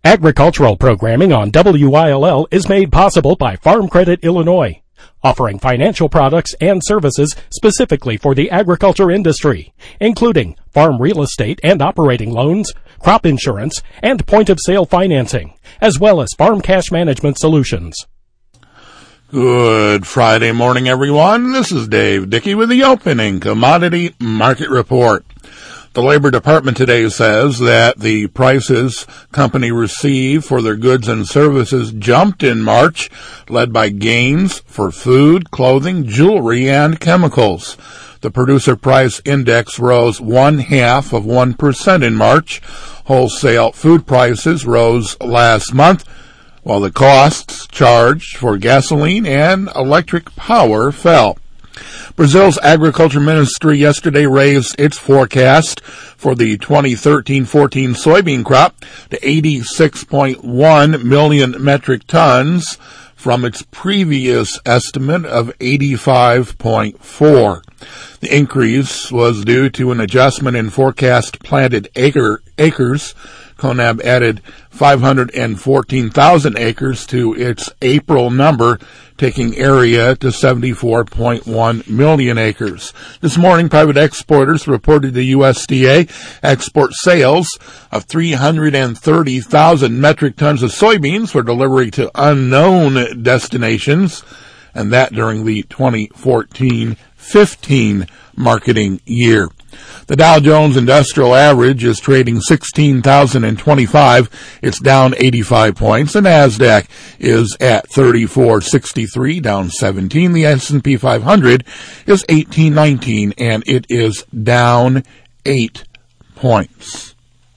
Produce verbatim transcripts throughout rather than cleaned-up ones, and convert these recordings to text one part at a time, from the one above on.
Agricultural programming on W I L L is made possible by Farm Credit Illinois, offering financial products and services specifically for the agriculture industry, including farm real estate and operating loans, crop insurance, and point-of-sale financing, as well as farm cash management solutions. Good Friday morning, everyone. This is Dave Dickey with the opening commodity market report. The Labor Department today says that the prices company receive for their goods and services jumped in March, led by gains for food, clothing, jewelry, and chemicals. The Producer Price Index rose one half of one percent in March. Wholesale food prices rose last month, while the costs charged for gasoline and electric power fell. Brazil's agriculture ministry yesterday raised its forecast for the twenty thirteen fourteen soybean crop to eighty-six point one million metric tons from its previous estimate of eighty-five point four. The increase was due to an adjustment in forecast planted acre, acres. CONAB added five hundred fourteen thousand acres to its April number, taking area to seventy-four point one million acres. This morning, private exporters reported to U S D A export sales of three hundred thirty thousand metric tons of soybeans for delivery to unknown destinations, and that during the twenty fourteen fifteen marketing year. The Dow Jones Industrial Average is trading sixteen thousand twenty-five. It's down eighty-five points. The NASDAQ is at thirty-four sixty-three, down seventeen. The S and P five hundred is eighteen nineteen, and it is down eight points.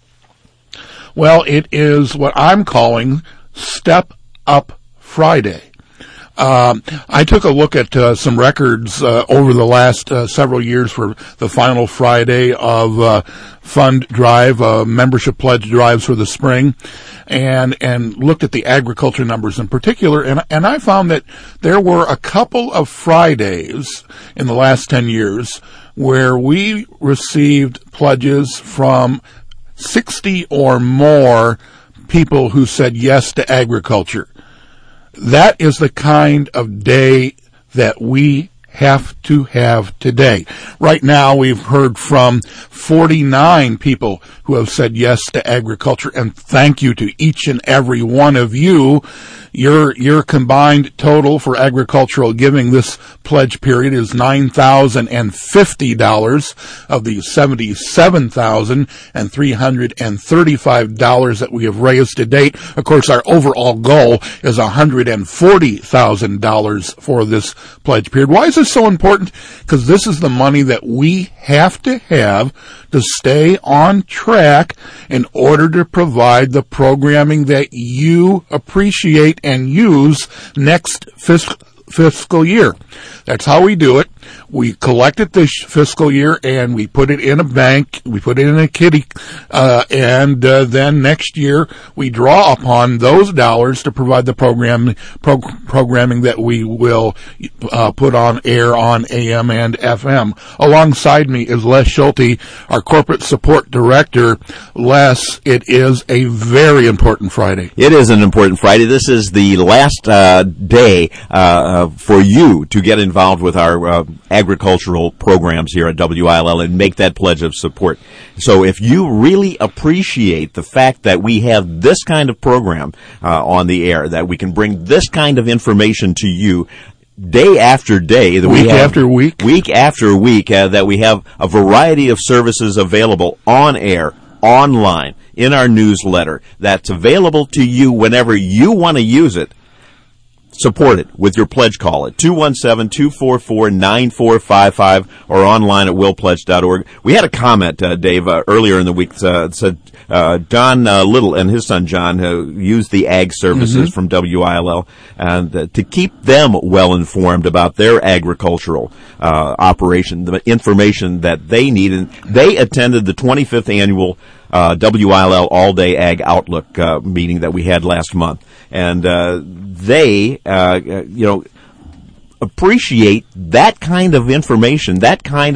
Well, it is what I'm calling Step Up Friday. Um, I took a look at uh, some records uh, over the last uh, several years for the final Friday of uh, fund drive, uh, membership pledge drives for the spring, and and looked at the agriculture numbers in particular, and and I found that there were a couple of Fridays in the last ten years where we received pledges from sixty or more people who said yes to agriculture. That is the kind of day that we have to have today. Right now, we've heard from forty-nine people who have said yes to agriculture, and thank you to each and every one of you. Your your combined total for agricultural giving this pledge period is nine thousand fifty dollars of the seventy-seven thousand three hundred thirty-five dollars that we have raised to date. Of course, our overall goal is one hundred forty thousand dollars for this pledge period. Why is this so important? Because this is the money that we have to have to stay on track in order to provide the programming that you appreciate and use next fiscal fiscal year. That's how we do it. We collect it this fiscal year and we put it in a bank. We put it in a kitty, uh, and uh, then next year we draw upon those dollars to provide the program pro- programming that we will uh, put on air on A M and F M. Alongside me is Les Schulte, our corporate support director. Les, it is a very important Friday. It is an important Friday. This is the last uh, day uh, for you to get involved with our uh, agricultural programs here at W I L L and make that pledge of support. So if you really appreciate the fact that we have this kind of program uh, on the air, that we can bring this kind of information to you day after day, that week we have, after week, week after week, uh, that we have a variety of services available on air, online, in our newsletter, that's available to you whenever you want to use it. Support it with your pledge call at two one seven, two four four, nine four five five or online at will pledge dot org. We had a comment, uh, Dave, uh, earlier in the week uh, said uh, Don uh, Little and his son John uh, used the ag services mm-hmm. from W I L L and uh, to keep them well informed about their agricultural uh, operation, the information that they need. And they attended the twenty-fifth annual Uh, W I L L All Day Ag Outlook uh, meeting that we had last month, and uh, they, uh, you know, appreciate that kind of information, that kind of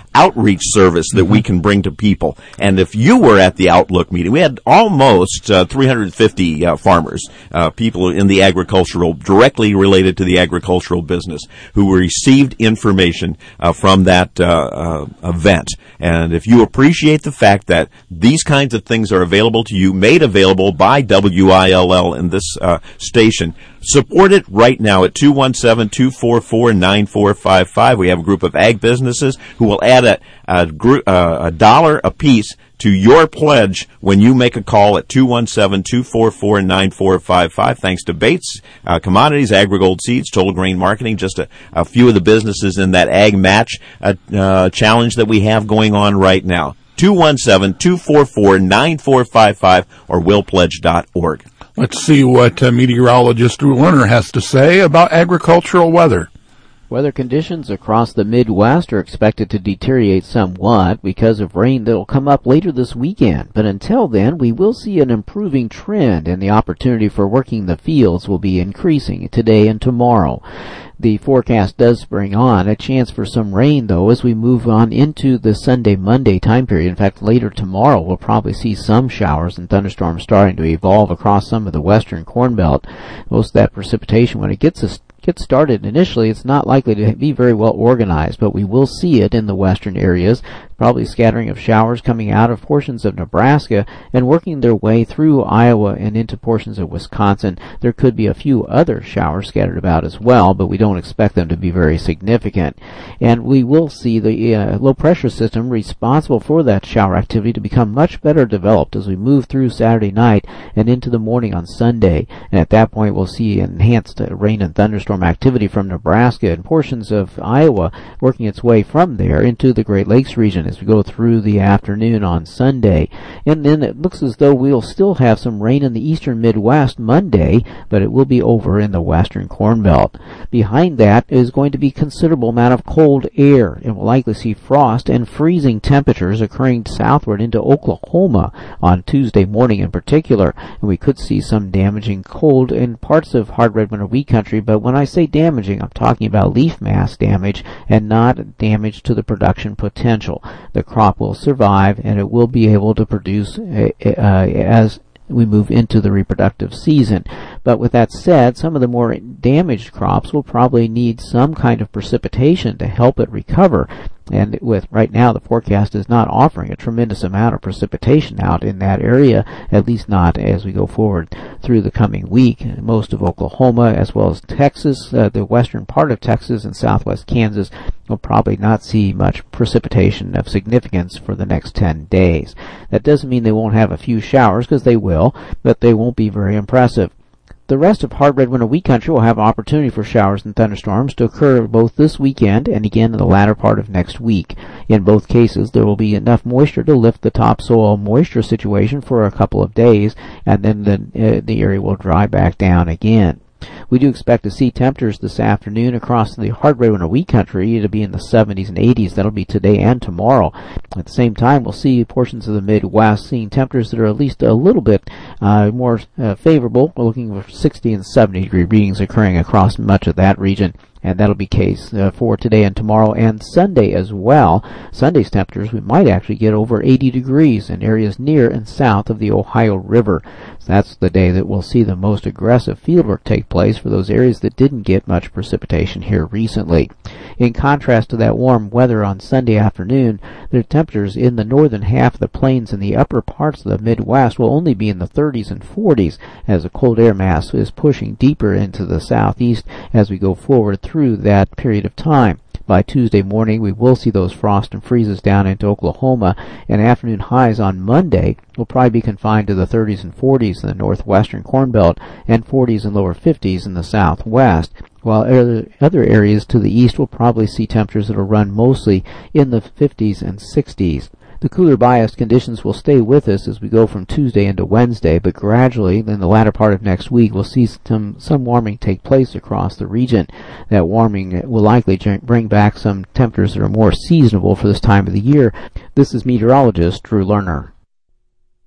outreach service that mm-hmm. we can bring to people. And if you were at the Outlook meeting, we had almost uh, three hundred fifty uh, farmers, uh, people in the agricultural, directly related to the agricultural business, who received information uh, from that uh, uh, event. And if you appreciate the fact that these kinds of things are available to you, made available by W I L L in this uh, station, support it right now at two one seven, two four four, nine four five five. We have a group of ag businesses who will add a, a, gr- uh, a dollar a piece to your pledge when you make a call at two one seven, two four four, nine four five five. Thanks to Bates uh, Commodities, AgriGold Seeds, Total Grain Marketing, just a, a few of the businesses in that Ag Match uh, uh, challenge that we have going on right now. two one seven, two four four, nine four five five or will pledge dot org. Let's see what uh, meteorologist Drew Lerner has to say about agricultural weather. Weather conditions across the Midwest are expected to deteriorate somewhat because of rain that will come up later this weekend. But until then, we will see an improving trend, and the opportunity for working the fields will be increasing today and tomorrow. The forecast does bring on a chance for some rain, though, as we move on into the Sunday-Monday time period. In fact, later tomorrow, we'll probably see some showers and thunderstorms starting to evolve across some of the western Corn Belt. Most of that precipitation, when it gets a get started initially, it's not likely to be very well organized, but we will see it in the western areas, probably scattering of showers coming out of portions of Nebraska and working their way through Iowa and into portions of Wisconsin. There could be a few other showers scattered about as well, but we don't expect them to be very significant. And we will see the uh, low pressure system responsible for that shower activity to become much better developed as we move through Saturday night and into the morning on Sunday. And at that point, we'll see enhanced uh, rain and thunderstorm activity from Nebraska and portions of Iowa working its way from there into the Great Lakes region as we go through the afternoon on Sunday. And then it looks as though we'll still have some rain in the eastern Midwest Monday, but it will be over in the western Corn Belt. Behind that is going to be considerable amount of cold air, and we'll likely see frost and freezing temperatures occurring southward into Oklahoma on Tuesday morning in particular. And we could see some damaging cold in parts of hard red winter wheat country, but when I say damaging, I'm talking about leaf mass damage and not damage to the production potential. The crop will survive, and it will be able to produce uh, uh, as we move into the reproductive season. But with that said, some of the more damaged crops will probably need some kind of precipitation to help it recover. And with right now, the forecast is not offering a tremendous amount of precipitation out in that area, at least not as we go forward through the coming week. Most of Oklahoma, as well as Texas, uh, the western part of Texas and southwest Kansas, will probably not see much precipitation of significance for the next ten days. That doesn't mean they won't have a few showers, because they will, but they won't be very impressive. The rest of hard red winter wheat country will have opportunity for showers and thunderstorms to occur both this weekend and again in the latter part of next week. In both cases, there will be enough moisture to lift the topsoil moisture situation for a couple of days, and then the, uh, the area will dry back down again. We do expect to see temperatures this afternoon across the hard red winter wheat country to be in the seventies and eighties. That'll be today and tomorrow. At the same time, we'll see portions of the Midwest seeing temperatures that are at least a little bit uh, more uh, favorable. We're looking for sixty and seventy degree readings occurring across much of that region. And that'll be case uh, for today and tomorrow and Sunday as well. Sunday's temperatures, we might actually get over eighty degrees in areas near and south of the Ohio River. So that's the day that we'll see the most aggressive fieldwork take place for those areas that didn't get much precipitation here recently. In contrast to that warm weather on Sunday afternoon, the temperatures in the northern half of the plains and the upper parts of the Midwest will only be in the thirties and forties as a cold air mass is pushing deeper into the southeast as we go forward through that period of time. By Tuesday morning, we will see those frost and freezes down into Oklahoma, and afternoon highs on Monday will probably be confined to the thirties and forties in the northwestern Corn Belt and forties and lower fifties in the southwest, while other areas to the east will probably see temperatures that will run mostly in the fifties and sixties. The cooler biased conditions will stay with us as we go from Tuesday into Wednesday, but gradually, in the latter part of next week, we'll see some, some warming take place across the region. That warming will likely bring back some temperatures that are more seasonable for this time of the year. This is meteorologist Drew Lerner.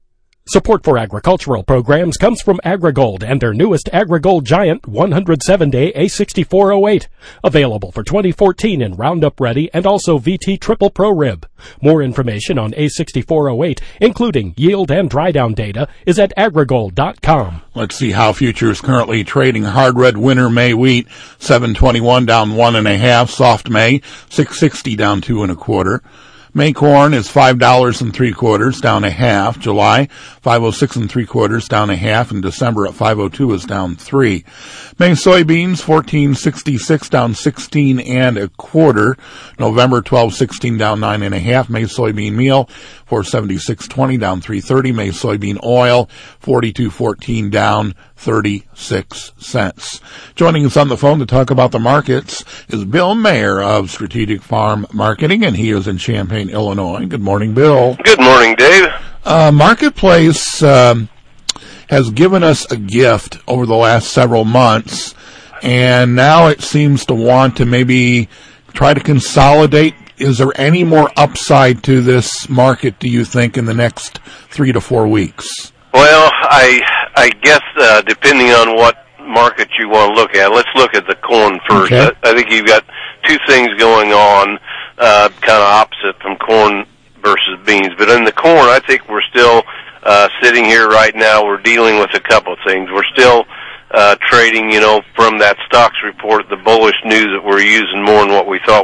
Support for agricultural programs comes from AgriGold and their newest AgriGold Giant one hundred seven day A sixty-four oh eight, available for twenty fourteen in Roundup Ready and also V T Triple Pro Rib. More information on A sixty-four oh eight, including yield and dry down data, is at agrigold dot com. Let's see how futures currently trading. Hard red winter May wheat, seven twenty-one down one and a half. Soft May, six sixty down two and a quarter. May corn is five dollars and three quarters, down a half. July, five oh six and three quarters, down a half. And December at five oh two is down three. May soybeans, fourteen sixty-six, down sixteen and a quarter. November, twelve sixteen, down nine and a half. May soybean meal, four seventy-six twenty, down three thirty. May soybean oil, forty-two fourteen, down thirty-six cents. Joining us on the phone to talk about the markets is Bill Mayer of Strategic Farm Marketing, and he is in Champaign, Illinois. Good morning, Bill. Good morning, Dave. Uh, Marketplace um, has given us a gift over the last several months, and now it seems to want to maybe try to consolidate. Is there any more upside to this market, do you think, in the next three to four weeks? Well, I I guess uh, depending on what market you want to look at, let's look at the corn first. Okay. I, I think you've got two things going on, uh, kind of opposite from corn versus beans. But in the corn, I think we're still uh, sitting here right now. We're dealing with a couple of things. We're still uh, trading, you know, from that stocks report, the bullish news that we're using more than what we thought